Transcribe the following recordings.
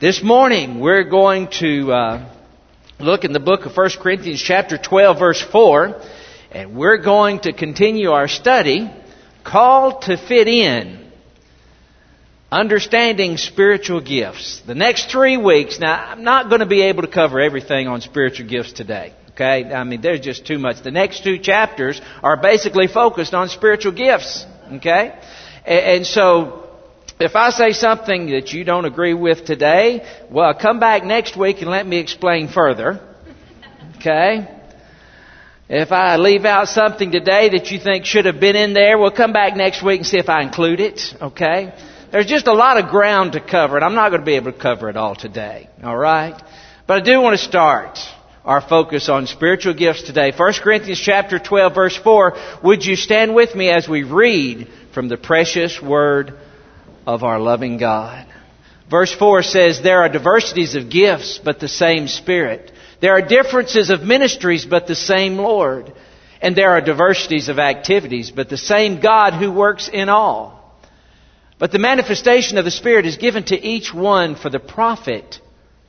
This morning we're going to look in the book of 1 Corinthians chapter 12 verse 4, and we're going to continue our study called to fit in, understanding spiritual gifts. The next 3 weeks, now I'm not going to be able to cover everything on spiritual gifts today. Okay, I mean there's just too much. The next 2 chapters are basically focused on spiritual gifts. Okay, and so if I say something that you don't agree with today, well, come back next week and let me explain further. Okay? If I leave out something today that you think should have been in there, well, come back next week and see if I include it. Okay? There's just a lot of ground to cover, and I'm not going to be able to cover it all today. All right? But I do want to start our focus on spiritual gifts today. 1 Corinthians chapter 12, verse 4. Would you stand with me as we read from the precious Word of our loving God? Verse 4 says, "There are diversities of gifts, but the same Spirit. There are differences of ministries, but the same Lord. And there are diversities of activities, but the same God who works in all. But the manifestation of the Spirit is given to each one for the profit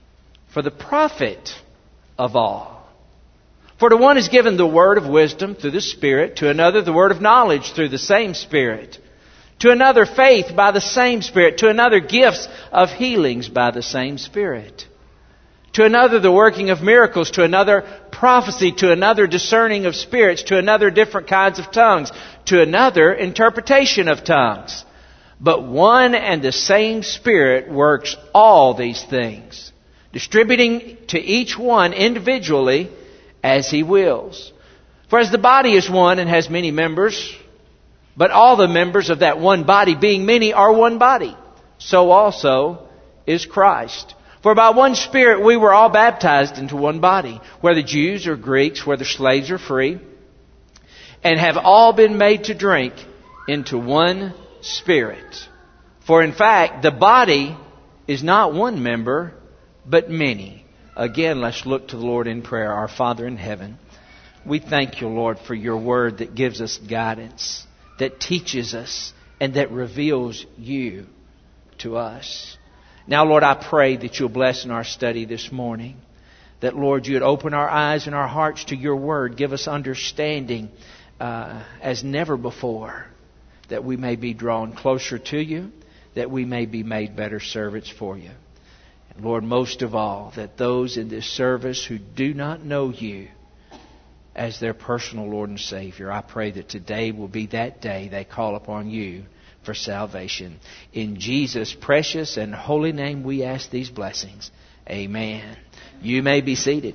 of all. For to one is given the word of wisdom through the Spirit, to another the word of knowledge through the same Spirit, to another faith by the same Spirit, to another gifts of healings by the same Spirit, to another the working of miracles, to another prophecy, to another discerning of spirits, to another different kinds of tongues, to another interpretation of tongues. But one and the same Spirit works all these things, distributing to each one individually as He wills. For as the body is one and has many members, but all the members of that one body, being many, are one body, so also is Christ. For by one Spirit we were all baptized into one body, whether Jews or Greeks, whether slaves or free, and have all been made to drink into one Spirit. For in fact, the body is not one member, but many." Again, let's look to the Lord in prayer. Our Father in heaven, we thank you, Lord, for your word that gives us guidance, that teaches us, and that reveals you to us. Now, Lord, I pray that you'll bless in our study this morning. That, Lord, you'd open our eyes and our hearts to your word. Give us understanding as never before. That we may be drawn closer to you. That we may be made better servants for you. And Lord, most of all, that those in this service who do not know you as their personal Lord and Savior, I pray that today will be that day they call upon you for salvation. In Jesus' precious and holy name we ask these blessings. Amen. You may be seated.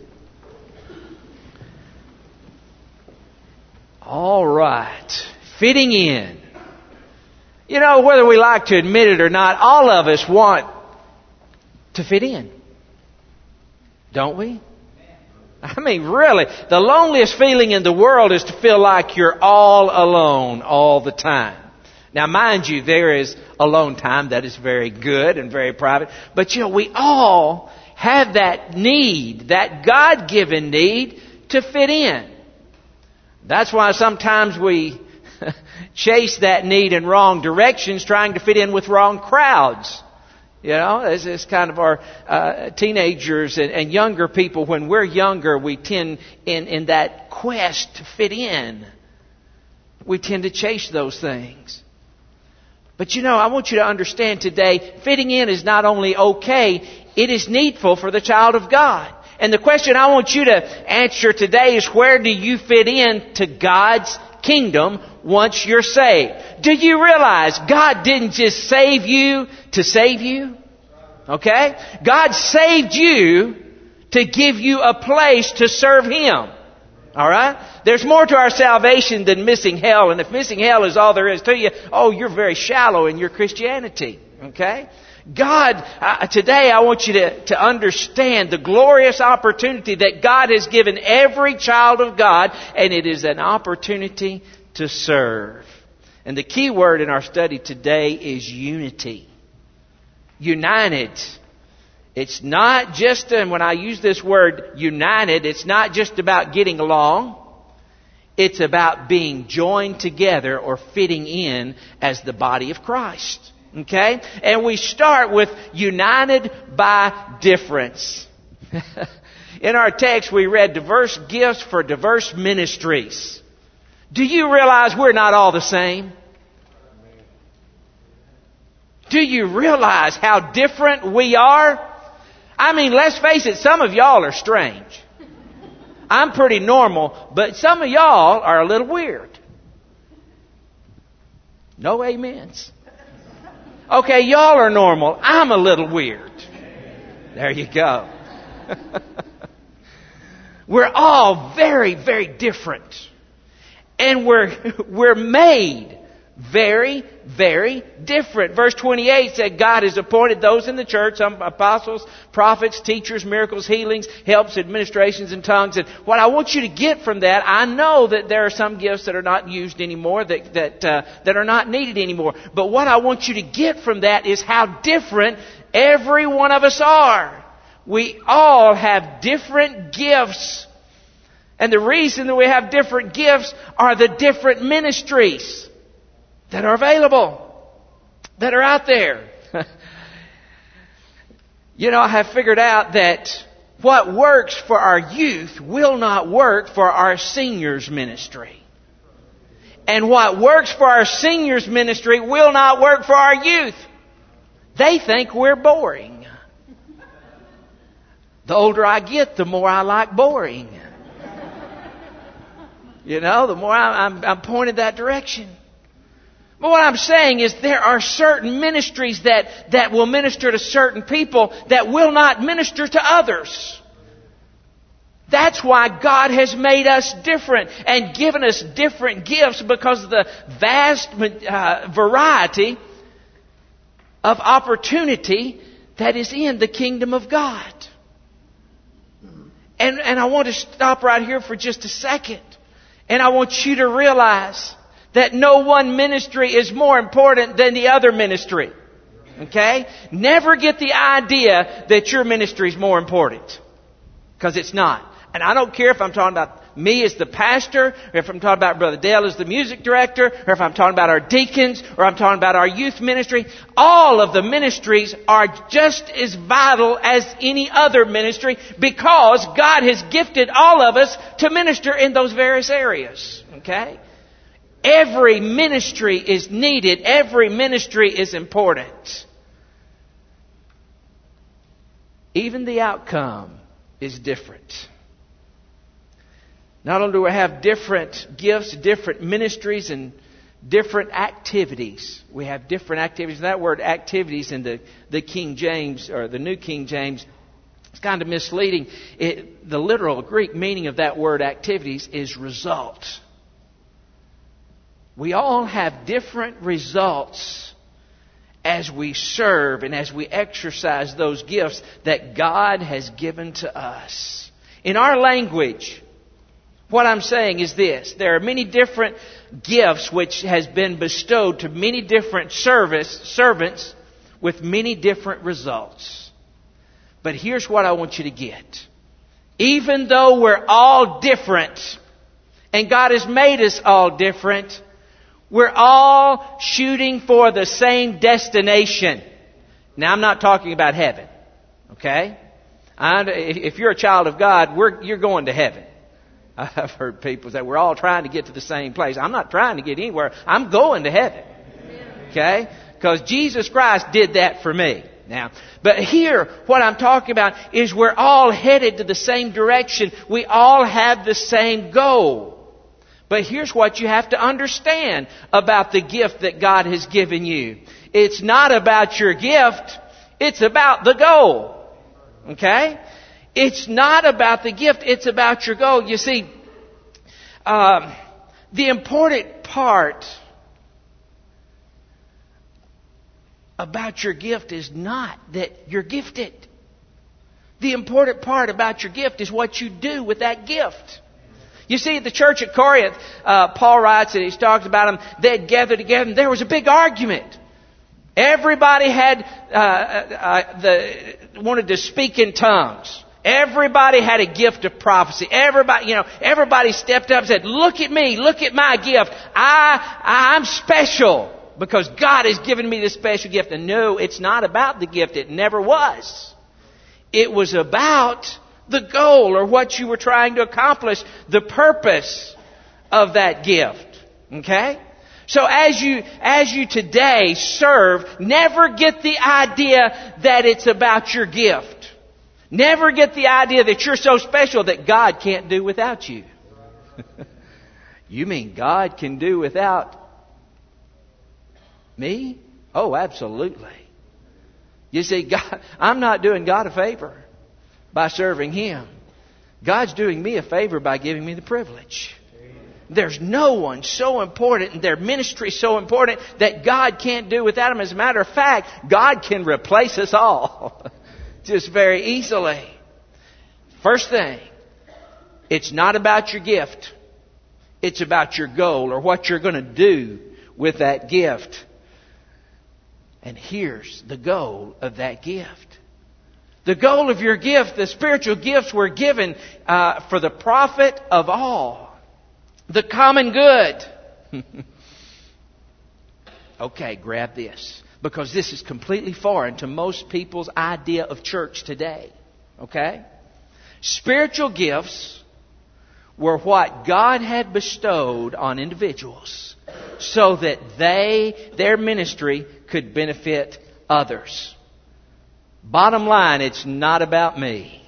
All right. Fitting in. You know, whether we like to admit it or not, all of us want to fit in. Don't we? I mean, really, the loneliest feeling in the world is to feel like you're all alone all the time. Now, mind you, there is alone time that is very good and very private. But, you know, we all have that need, that God-given need to fit in. That's why sometimes we chase that need in wrong directions, trying to fit in with wrong crowds. You know, it's kind of our teenagers and younger people. When we're younger, we tend, in that quest to fit in, we tend to chase those things. But you know, I want you to understand today, fitting in is not only okay, it is needful for the child of God. And the question I want you to answer today is, where do you fit in to God's kingdom once you're saved? Do you realize God didn't just save you to save you? Okay? God saved you to give you a place to serve Him. Alright? There's more to our salvation than missing hell. And if missing hell is all there is to you, you're very shallow in your Christianity. Okay? God, today I want you to understand the glorious opportunity that God has given every child of God, and it is an opportunity to serve. And the key word in our study today is unity. United. It's not just, and when I use this word united, it's not just about getting along. It's about being joined together or fitting in as the body of Christ. Okay? And we start with united by difference. In our text, we read diverse gifts for diverse ministries. Do you realize we're not all the same? Do you realize how different we are? I mean, let's face it, some of y'all are strange. I'm pretty normal, but some of y'all are a little weird. No amens. Okay, y'all are normal. I'm a little weird. There you go. We're all very, very different. And we're made very, very different. Verse 28 said God has appointed those in the church, some apostles, prophets, teachers, miracles, healings, helps, administrations, and tongues. And what I want you to get from that, I know that there are some gifts that are not used anymore, that are not needed anymore. But what I want you to get from that is how different every one of us are. We all have different gifts. And the reason that we have different gifts are the different ministries that are available, that are out there. I have figured out that what works for our youth will not work for our seniors ministry. And what works for our seniors ministry will not work for our youth. They think we're boring. The older I get, the more I like boring. The more I'm pointed that direction. But what I'm saying is there are certain ministries that will minister to certain people that will not minister to others. That's why God has made us different and given us different gifts, because of the vast variety of opportunity that is in the kingdom of God. And I want to stop right here for just a second. And I want you to realize that no one ministry is more important than the other ministry. Okay? Never get the idea that your ministry is more important. Because it's not. And I don't care if I'm talking about me as the pastor, or if I'm talking about Brother Dale as the music director, or if I'm talking about our deacons, or I'm talking about our youth ministry. All of the ministries are just as vital as any other ministry, because God has gifted all of us to minister in those various areas. Okay? Every ministry is needed. Every ministry is important. Even the outcome is different. Not only do we have different gifts, different ministries, and different activities. We have different activities. That word activities in the King James, or the New King James, it's kind of misleading. The literal Greek meaning of that word activities is result. We all have different results as we serve and as we exercise those gifts that God has given to us. In our language, what I'm saying is this: there are many different gifts which has been bestowed to many different servants with many different results. But here's what I want you to get. Even though we're all different, and God has made us all different, we're all shooting for the same destination. Now, I'm not talking about heaven. Okay? If you're a child of God, you're going to heaven. I've heard people say, we're all trying to get to the same place. I'm not trying to get anywhere. I'm going to heaven. Okay? Because Jesus Christ did that for me. Now, but here, what I'm talking about is we're all headed to the same direction. We all have the same goal. But here's what you have to understand about the gift that God has given you. It's not about your gift. It's about the goal. Okay? It's not about the gift. It's about your goal. You see, the important part about your gift is not that you're gifted. The important part about your gift is what you do with that gift. You see, at the church at Corinth, Paul writes, and he's talked about them, they had gathered together, and there was a big argument. Everybody wanted to speak in tongues. Everybody had a gift of prophecy. Everybody stepped up and said, look at me, look at my gift. I'm special. because God has given me this special gift. And no, it's not about the gift. It never was. It was about the goal or what you were trying to accomplish, the purpose of that gift. Okay? So as you today serve, never get the idea that it's about your gift. Never get the idea that you're so special that God can't do without you. You mean God can do without me? Oh, absolutely. You see, God, I'm not doing God a favor by serving Him. God's doing me a favor by giving me the privilege. There's no one so important and their ministry so important that God can't do without them. As a matter of fact, God can replace us all just very easily. First thing, it's not about your gift. It's about your goal or what you're going to do with that gift. And here's the goal of that gift. The goal of your gift, the spiritual gifts were given for the profit of all. The common good. Okay, grab this. Because this is completely foreign to most people's idea of church today. Okay? Spiritual gifts were what God had bestowed on individuals so that their ministry could benefit others. Bottom line, it's not about me.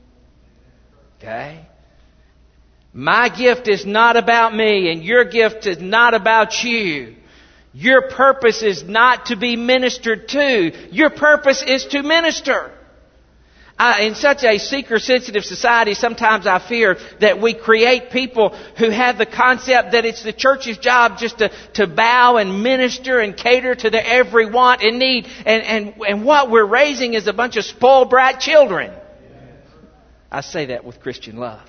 Okay? My gift is not about me, and your gift is not about you. Your purpose is not to be ministered to. Your purpose is to minister. In such a seeker-sensitive society, sometimes I fear that we create people who have the concept that it's the church's job just to bow and minister and cater to their every want and need. And what we're raising is a bunch of spoiled brat children. I say that with Christian love.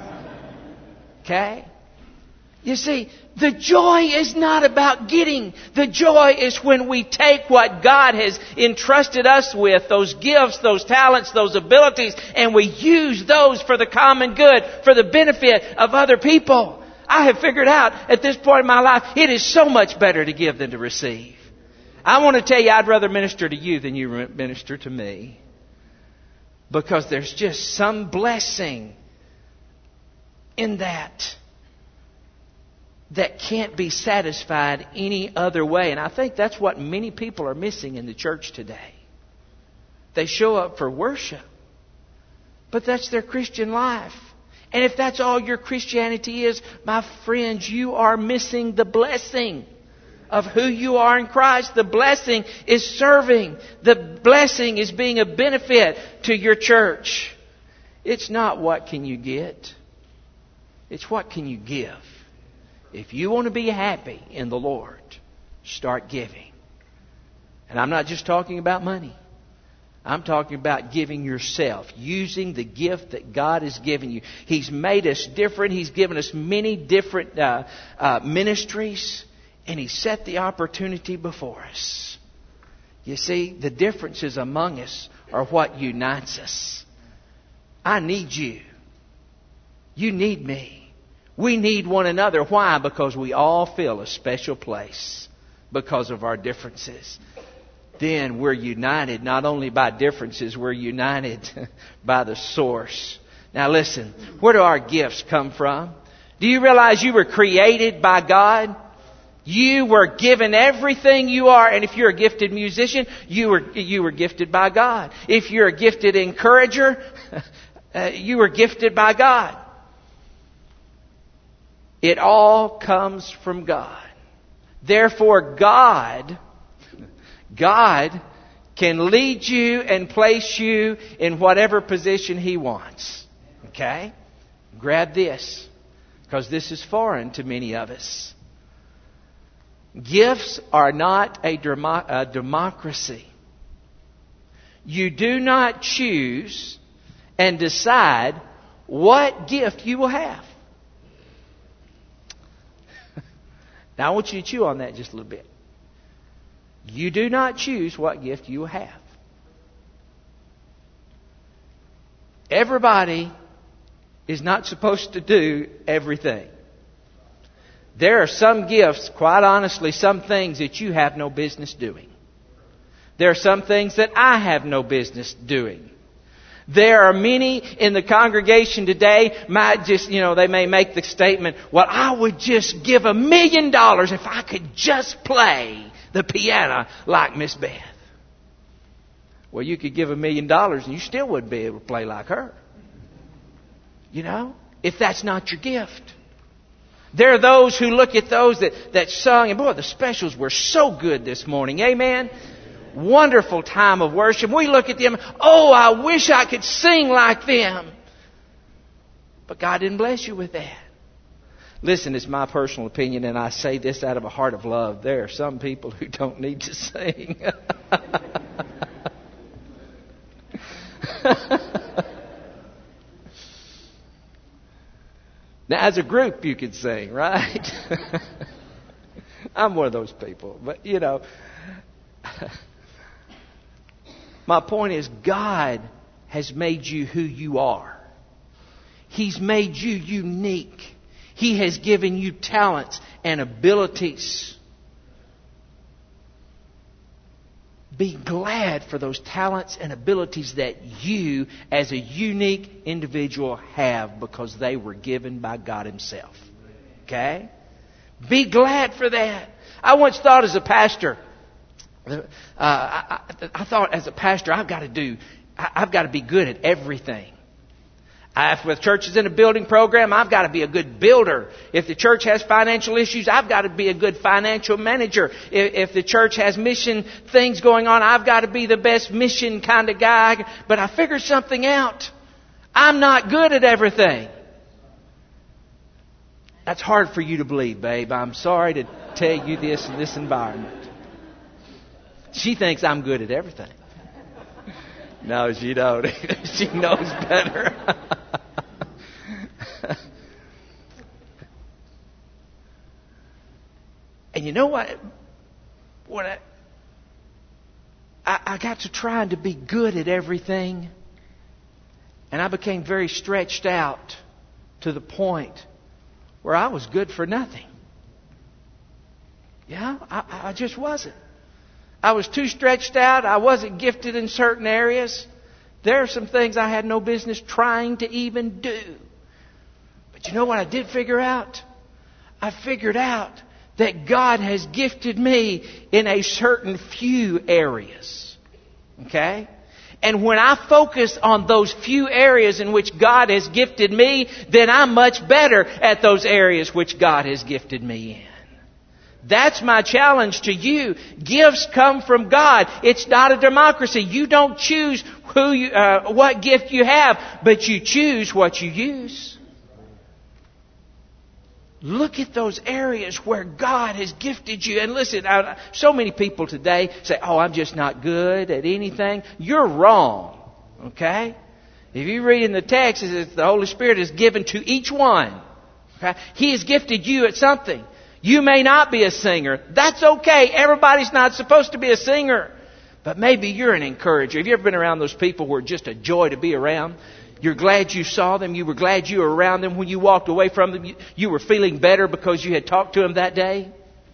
Okay? You see, the joy is not about getting. The joy is when we take what God has entrusted us with, those gifts, those talents, those abilities, and we use those for the common good, for the benefit of other people. I have figured out at this point in my life, it is so much better to give than to receive. I want to tell you, I'd rather minister to you than you minister to me. Because there's just some blessing in that can't be satisfied any other way. And I think that's what many people are missing in the church today. They show up for worship, but that's their Christian life. And if that's all your Christianity is, my friends, you are missing the blessing of who you are in Christ. The blessing is serving. The blessing is being a benefit to your church. It's not what can you get. It's what can you give. If you want to be happy in the Lord, start giving. And I'm not just talking about money. I'm talking about giving yourself, using the gift that God has given you. He's made us different. He's given us many different ministries, and He set the opportunity before us. You see, the differences among us are what unites us. I need you. You need me. We need one another. Why? Because we all fill a special place because of our differences. Then we're united not only by differences, we're united by the source. Now listen, where do our gifts come from? Do you realize you were created by God? You were given everything you are. And if you're a gifted musician, you were gifted by God. If you're a gifted encourager, you were gifted by God. It all comes from God. Therefore, God can lead you and place you in whatever position He wants. Okay? Grab this, because this is foreign to many of us. Gifts are not a democracy. You do not choose and decide what gift you will have. Now I want you to chew on that just a little bit. You do not choose what gift you will have. Everybody is not supposed to do everything. There are some gifts, quite honestly, some things that you have no business doing. There are some things that I have no business doing. There are many in the congregation today they may make the statement, well, I would just give $1 million if I could just play the piano like Miss Beth. Well, you could give $1 million and you still wouldn't be able to play like her. If that's not your gift. There are those who look at those that sung, and boy, the specials were so good this morning. Amen? Wonderful time of worship. We look at them, oh, I wish I could sing like them. But God didn't bless you with that. Listen, it's my personal opinion, and I say this out of a heart of love. There are some people who don't need to sing. Now, as a group, you could sing, right? I'm one of those people. But, my point is, God has made you who you are. He's made you unique. He has given you talents and abilities. Be glad for those talents and abilities that you, as a unique individual, have, because they were given by God Himself. Okay? Be glad for that. I once thought as a pastor, I thought as a pastor, I've got to be good at everything. If the church is in a building program, I've got to be a good builder. If the church has financial issues, I've got to be a good financial manager. If the church has mission things going on, I've got to be the best mission kind of guy. But I figured something out. I'm not good at everything. That's hard for you to believe, babe. I'm sorry to tell you this in this environment. She thinks I'm good at everything. No, she don't. She knows better. And you know what? I got to trying to be good at everything, and I became very stretched out to the point where I was good for nothing. Yeah, I just wasn't. I was too stretched out. I wasn't gifted in certain areas. There are some things I had no business trying to even do. But you know what I did figure out? I figured out that God has gifted me in a certain few areas. Okay? And when I focus on those few areas in which God has gifted me, then I'm much better at those areas which God has gifted me in. That's my challenge to you. Gifts come from God. It's not a democracy. You don't choose what gift you have, but you choose what you use. Look at those areas where God has gifted you. And listen, so many people today say, oh, I'm just not good at anything. You're wrong. Okay? If you read in the text, it says the Holy Spirit is given to each one. Okay? He has gifted you at something. You may not be a singer. That's okay. Everybody's not supposed to be a singer. But maybe you're an encourager. Have you ever been around those people who are just a joy to be around? You're glad you saw them. You were glad you were around them. When you walked away from them, you were feeling better because you had talked to them that day.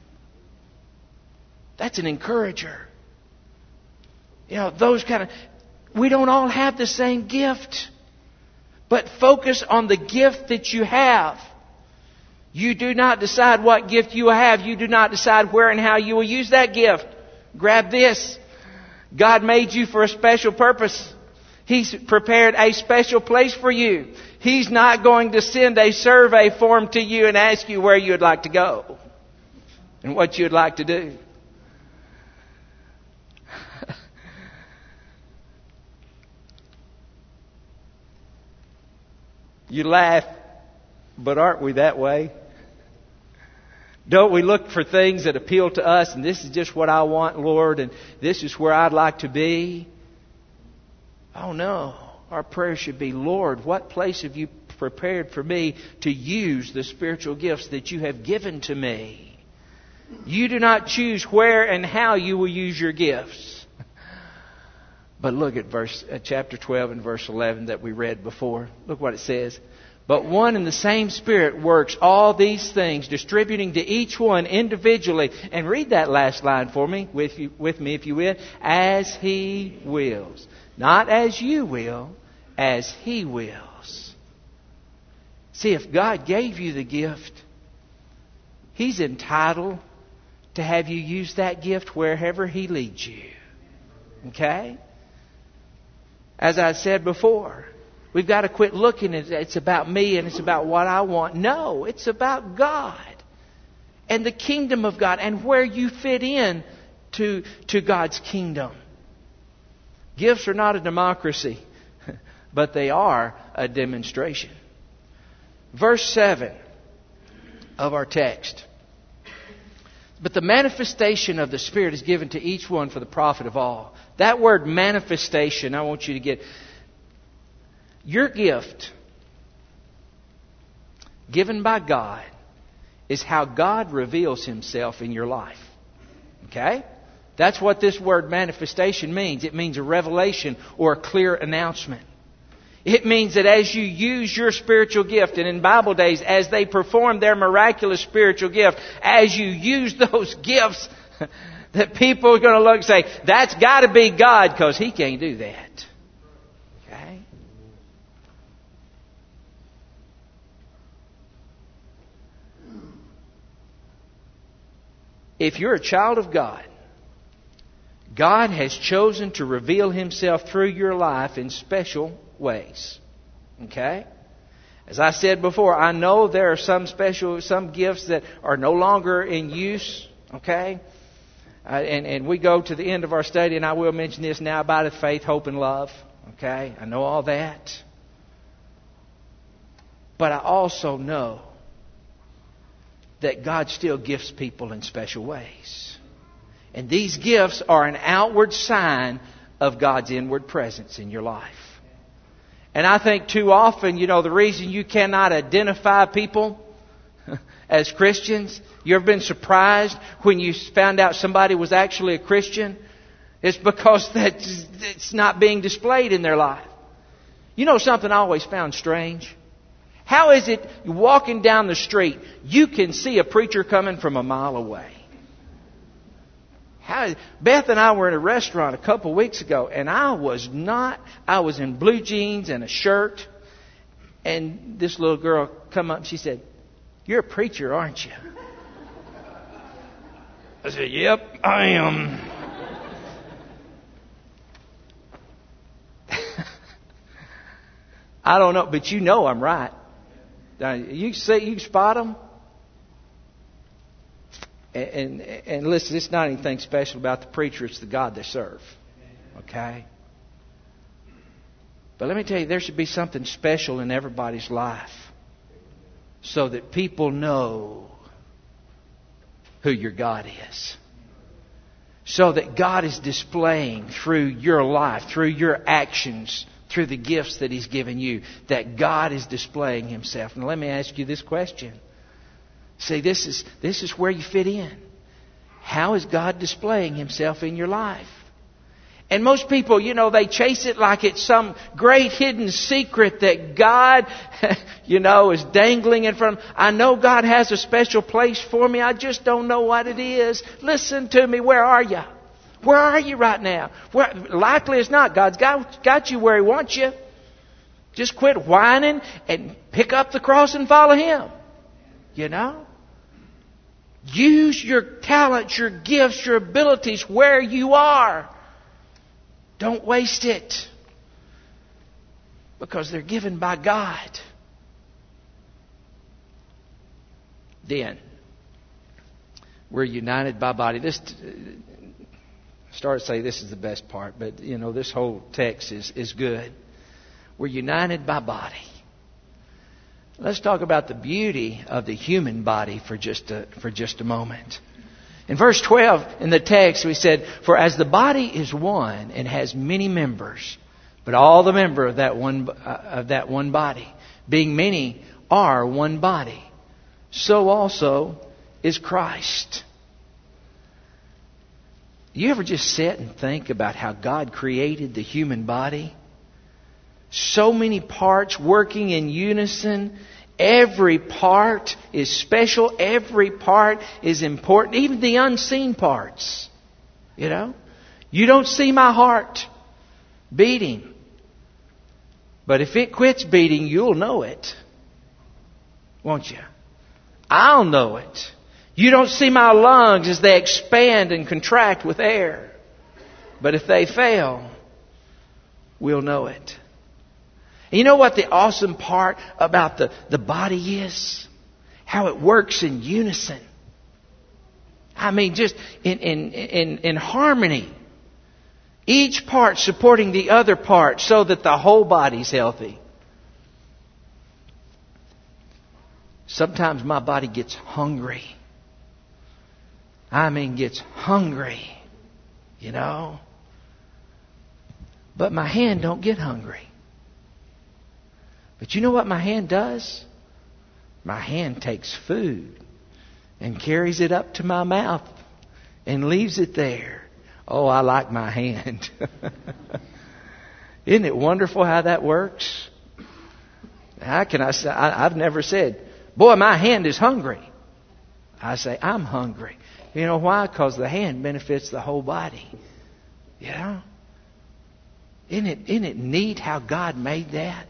That's an encourager. Those kind of... We don't all have the same gift. But focus on the gift that you have. You do not decide what gift you have. You do not decide where and how you will use that gift. Grab this. God made you for a special purpose. He's prepared a special place for you. He's not going to send a survey form to you and ask you where you'd like to go and what you'd like to do. You laugh, but aren't we that way? Don't we look for things that appeal to us, and this is just what I want, Lord, and this is where I'd like to be? Oh no. Our prayer should be, Lord, what place have you prepared for me to use the spiritual gifts that you have given to me? You do not choose where and how you will use your gifts. But look at chapter 12 and verse 11 that we read before. Look what it says. But one and the same Spirit works all these things, distributing to each one individually. And read that last line for me, with me if you will. As He wills. Not as you will, as He wills. See, if God gave you the gift, He's entitled to have you use that gift wherever He leads you. Okay? As I said before, we've got to quit looking at it's about me and it's about what I want. No, it's about God and the kingdom of God and where you fit in to God's kingdom. Gifts are not a democracy, but they are a demonstration. Verse 7 of our text. But the manifestation of the Spirit is given to each one for the profit of all. That word manifestation, I want you to get. Your gift, given by God, is how God reveals Himself in your life. Okay? That's what this word manifestation means. It means a revelation or a clear announcement. It means that as you use your spiritual gift, and in Bible days, as they perform their miraculous spiritual gift, as you use those gifts, that people are going to look and say, that's got to be God, because He can't do that. Okay? If you're a child of God, God has chosen to reveal Himself through your life in special ways. Okay? As I said before, I know there are some gifts that are no longer in use. Okay? And we go to the end of our study, and I will mention this now: abideth faith, hope, and love. Okay? I know all that. But I also know that God still gifts people in special ways. And these gifts are an outward sign of God's inward presence in your life. And I think too often, the reason you cannot identify people as Christians, you ever been surprised when you found out somebody was actually a Christian? It's because it's not being displayed in their life. You know something I always found strange? How is it walking down the street, you can see a preacher coming from a mile away? Beth and I were in a restaurant a couple weeks ago, and I was in blue jeans and a shirt, and this little girl come up and she said, "You're a preacher, aren't you?" I said, "Yep, I am." I don't know, but I'm right. You can spot them. And listen, it's not anything special about the preacher. It's the God they serve. Okay? But let me tell you, there should be something special in everybody's life so that people know who your God is. So that God is displaying through your life, through your actions, through the gifts that He's given you, that God is displaying Himself. Now let me ask you this question. See, this is where you fit in. How is God displaying Himself in your life? And most people, they chase it like it's some great hidden secret that God, is dangling in front of them. I know God has a special place for me. I just don't know what it is. Listen to me. Where are you? Where are you right now? Likely it's not. God's got you where He wants you. Just quit whining and pick up the cross and follow Him. Use your talents, your gifts, your abilities where you are. Don't waste it. Because they're given by God. Then, we're united by body. Start to say this is the best part, but this whole text is good. We're united by body. Let's talk about the beauty of the human body for just a moment. In verse 12 in the text we said, "For as the body is one and has many members, but all the members of that one body, being many, are one body, so also is Christ." You ever just sit and think about how God created the human body? So many parts working in unison. Every part is special. Every part is important. Even the unseen parts. You know? You don't see my heart beating. But if it quits beating, you'll know it. Won't you? I'll know it. You don't see my lungs as they expand and contract with air. But if they fail, we'll know it. And you know what the awesome part about the body is? How it works in unison. I mean, just in harmony. Each part supporting the other part so that the whole body's healthy. Sometimes my body gets hungry. I mean, gets hungry. You know? But my hand don't get hungry. But you know what my hand does? My hand takes food and carries it up to my mouth and leaves it there. Oh, I like my hand. Isn't it wonderful how that works? How can I say? I've never said, boy, my hand is hungry. I say, I'm hungry. You know why? Because the hand benefits the whole body. You know? Isn't it neat how God made that?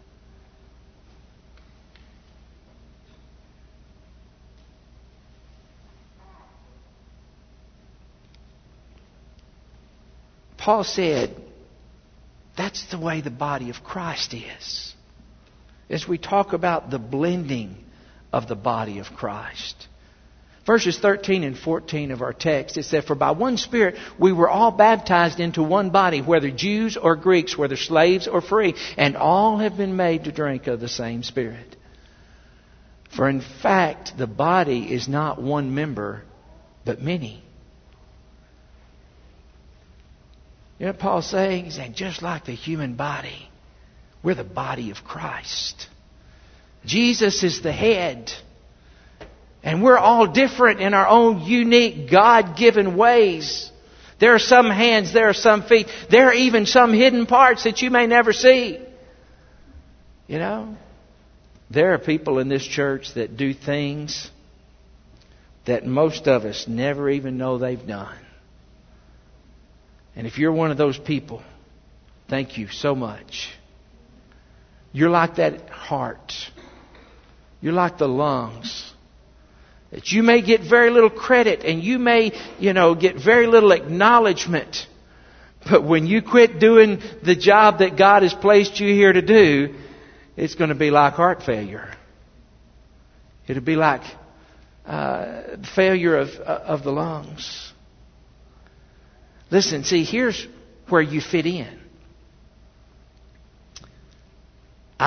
Paul said, that's the way the body of Christ is. As we talk about the blending of the body of Christ. Verses 13 and 14 of our text, it said, for by one Spirit we were all baptized into one body, whether Jews or Greeks, whether slaves or free, and all have been made to drink of the same Spirit. For in fact, the body is not one member, but many. You know what Paul's saying? He's saying, just like the human body, we're the body of Christ. Jesus is the head. And we're all different in our own unique, God-given ways. There are some hands, there are some feet. There are even some hidden parts that you may never see. You know? There are people in this church that do things that most of us never even know they've done. And if you're one of those people, thank you so much. You're like that heart. You're like the lungs. That you may get very little credit and you may, get very little acknowledgement. But when you quit doing the job that God has placed you here to do, it's going to be like heart failure. It'll be like failure of the lungs. Listen, see, here's where you fit in. I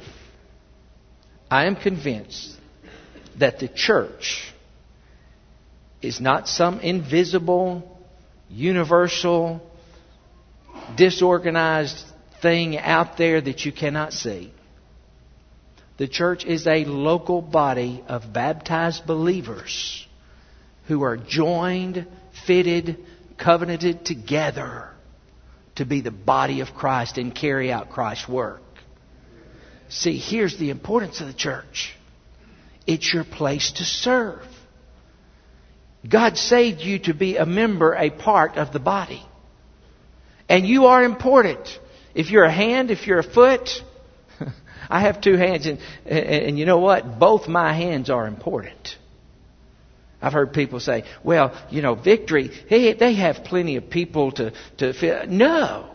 am convinced that the church is not some invisible, universal, disorganized thing out there that you cannot see. The church is a local body of baptized believers who are joined, fitted, covenanted together to be the body of Christ and carry out Christ's work. See, here's the importance of the church. It's your place to serve. God saved you to be a member, a part of the body. And you are important. If you're a hand, if you're a foot, I have two hands, and you know what? Both my hands are important. I've heard people say, well, Victory, they have plenty of people to fit. No.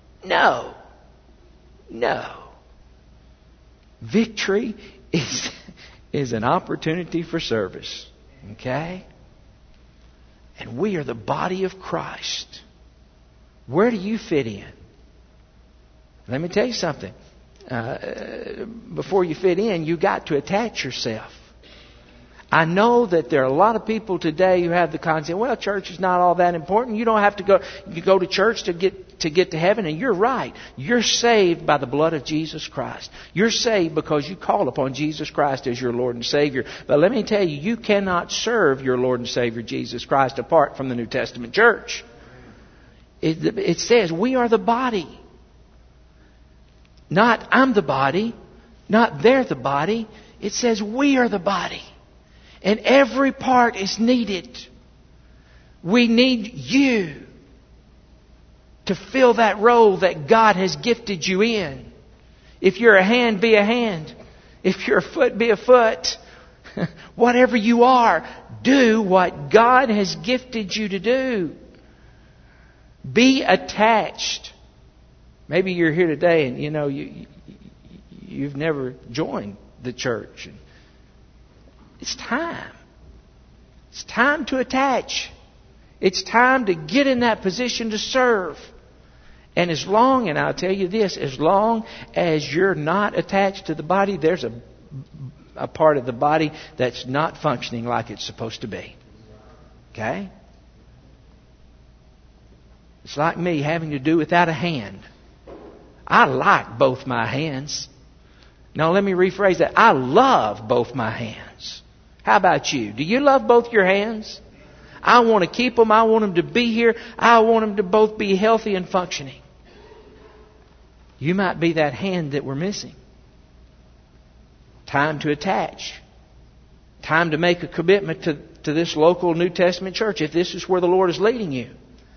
Victory is an opportunity for service. Okay? And we are the body of Christ. Where do you fit in? Let me tell you something. Before you fit in, you got to attach yourself. I know that there are a lot of people today who have the concept, well, church is not all that important. You don't have to go. You go to church to get to heaven, and you're right. You're saved by the blood of Jesus Christ. You're saved because you call upon Jesus Christ as your Lord and Savior. But let me tell you, you cannot serve your Lord and Savior Jesus Christ apart from the New Testament church. It says we are the body. Not I'm the body, not they're the body. It says we are the body. And every part is needed. We need you to fill that role that God has gifted you in. If you're a hand, be a hand. If you're a foot, be a foot. Whatever you are, do what God has gifted you to do. Be attached. Maybe you're here today and you've never joined the church. It's time. It's time to attach. It's time to get in that position to serve. And I'll tell you this, as long as you're not attached to the body, there's a part of the body that's not functioning like it's supposed to be. Okay? It's like me having to do without a hand. I like both my hands. Now let me rephrase that. I love both my hands. How about you? Do you love both your hands? I want to keep them. I want them to be here. I want them to both be healthy and functioning. You might be that hand that we're missing. Time to attach. Time to make a commitment to this local New Testament church if this is where the Lord is leading you.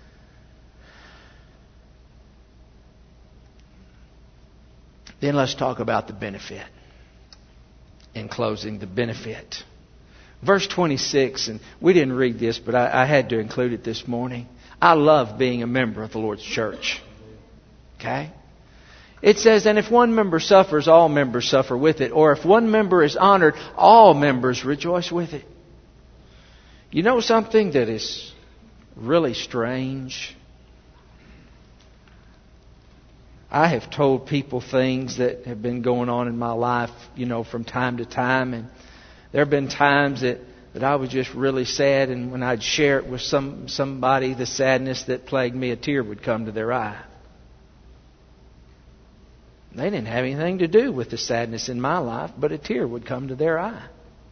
Then let's talk about the benefit. In closing, the benefit. Verse 26, and we didn't read this, but I had to include it this morning. I love being a member of the Lord's church. Okay? It says, and if one member suffers, all members suffer with it. Or if one member is honored, all members rejoice with it. You know something that is really strange? I have told people things that have been going on in my life, from time to time. And there have been times that I was just really sad. And when I'd share it with somebody, the sadness that plagued me, a tear would come to their eye. They didn't have anything to do with the sadness in my life, but a tear would come to their eye.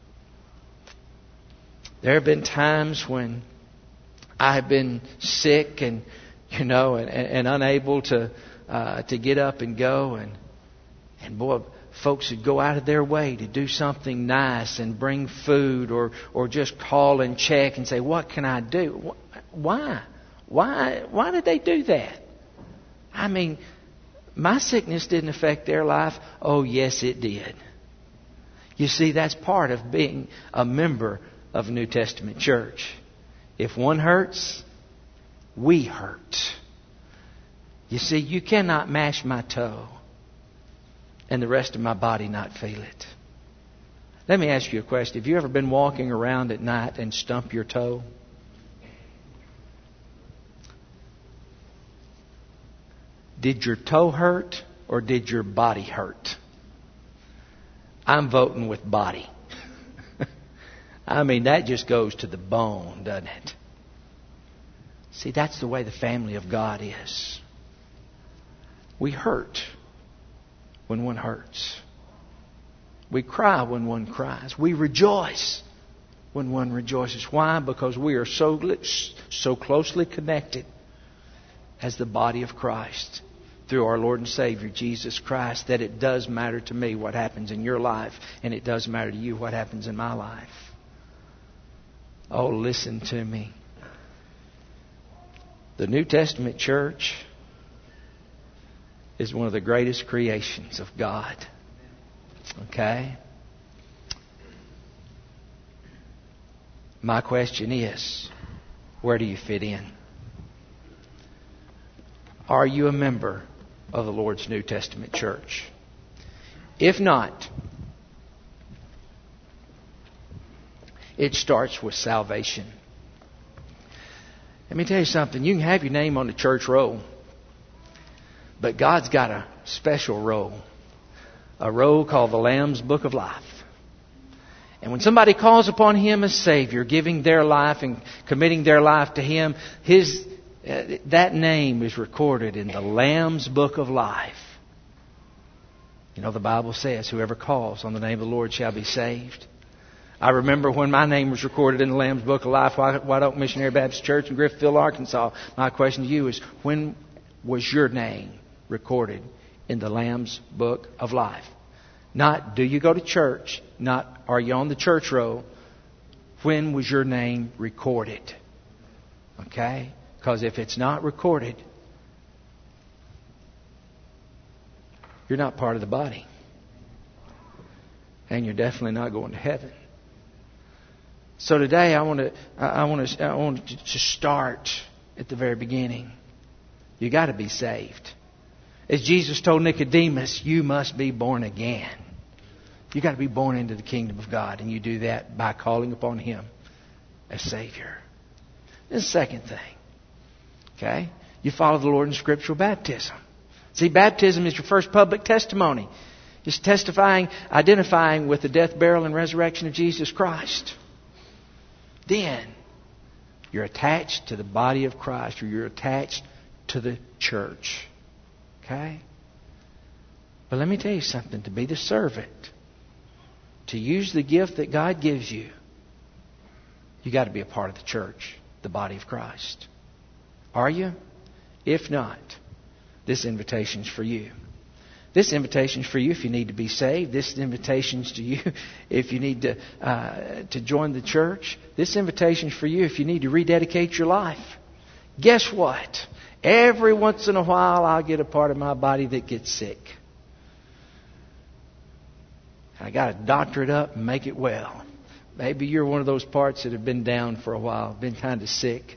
There have been times when I have been sick and unable to get up and go, and boy, folks would go out of their way to do something nice and bring food or just call and check and say, what can I do? Why did they do that? I mean, my sickness didn't affect their life. Oh, yes, it did. You see, that's part of being a member of a New Testament church. If one hurts, we hurt. You see, you cannot mash my toe and the rest of my body not feel it. Let me ask you a question. Have you ever been walking around at night and stump your toe? Did your toe hurt or did your body hurt? I'm voting with body. I mean, that just goes to the bone, doesn't it? See, that's the way the family of God is. We hurt when one hurts. We cry when one cries. We rejoice when one rejoices. Why? Because we are so closely connected as the body of Christ through our Lord and Savior, Jesus Christ, that it does matter to me what happens in your life, and it does matter to you what happens in my life. Oh, listen to me. The New Testament church is one of the greatest creations of God. Okay? My question is, where do you fit in? Are you a member of the Lord's New Testament church? If not, it starts with salvation. Let me tell you something. You can have your name on the church roll, but God's got a special roll. A roll called the Lamb's Book of Life. And when somebody calls upon Him as Savior, giving their life and committing their life to Him, that name is recorded in the Lamb's Book of Life. You know, the Bible says, whoever calls on the name of the Lord shall be saved. I remember when my name was recorded in the Lamb's Book of Life, White Oak Missionary Baptist Church in Griffithville, Arkansas. My question to you is, when was your name recorded in the Lamb's Book of Life. Not, do you go to church? Not, are you on the church roll? When was your name recorded? Okay? Because if it's not recorded, you're not part of the body. And you're definitely not going to heaven. So today I want to start at the very beginning. You got to be saved. As Jesus told Nicodemus, you must be born again. You got to be born into the kingdom of God, and you do that by calling upon Him as Savior. The second thing, okay, you follow the Lord in scriptural baptism. See, baptism is your first public testimony. It's testifying, identifying with the death, burial, and resurrection of Jesus Christ. Then you're attached to the body of Christ, or you're attached to the church. Okay? But let me tell you something. To be the servant, to use the gift that God gives you, you got to be a part of the church, the body of Christ. Are you? If not, this invitation's for you. This invitation's for you if you need to be saved. This invitation's to you if you need to join the church. This invitation's for you if you need to rededicate your life. Guess what? Every once in a while I'll get a part of my body that gets sick. I got to doctor it up and make it well. Maybe you're one of those parts that have been down for a while, been kind of sick.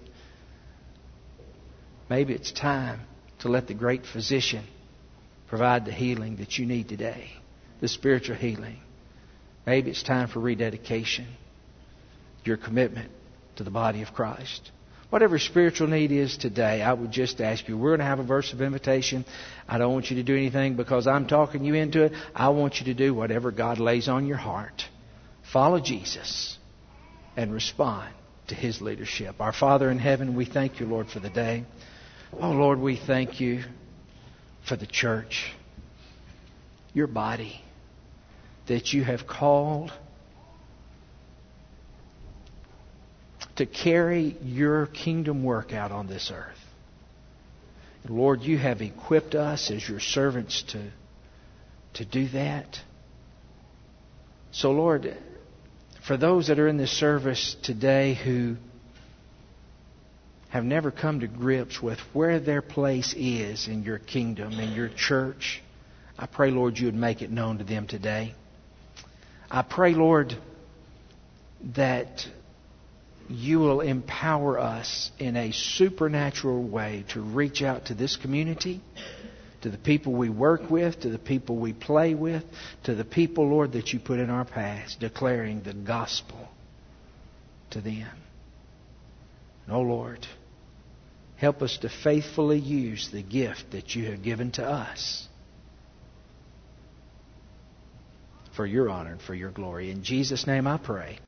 Maybe it's time to let the great physician provide the healing that you need today, the spiritual healing. Maybe it's time for rededication, your commitment to the body of Christ. Whatever spiritual need is today, I would just ask you, we're going to have a verse of invitation. I don't want you to do anything because I'm talking you into it. I want you to do whatever God lays on your heart. Follow Jesus and respond to His leadership. Our Father in heaven, we thank you, Lord, for the day. Oh, Lord, we thank you for the church, your body, that you have called to carry your kingdom work out on this earth. Lord, you have equipped us as your servants to do that. So, Lord, for those that are in this service today who have never come to grips with where their place is in your kingdom, in your church, I pray, Lord, you would make it known to them today. I pray, Lord, that you will empower us in a supernatural way to reach out to this community, to the people we work with, to the people we play with, to the people, Lord, that you put in our paths, declaring the gospel to them. And, oh, Lord, help us to faithfully use the gift that you have given to us for your honor and for your glory. In Jesus' name I pray.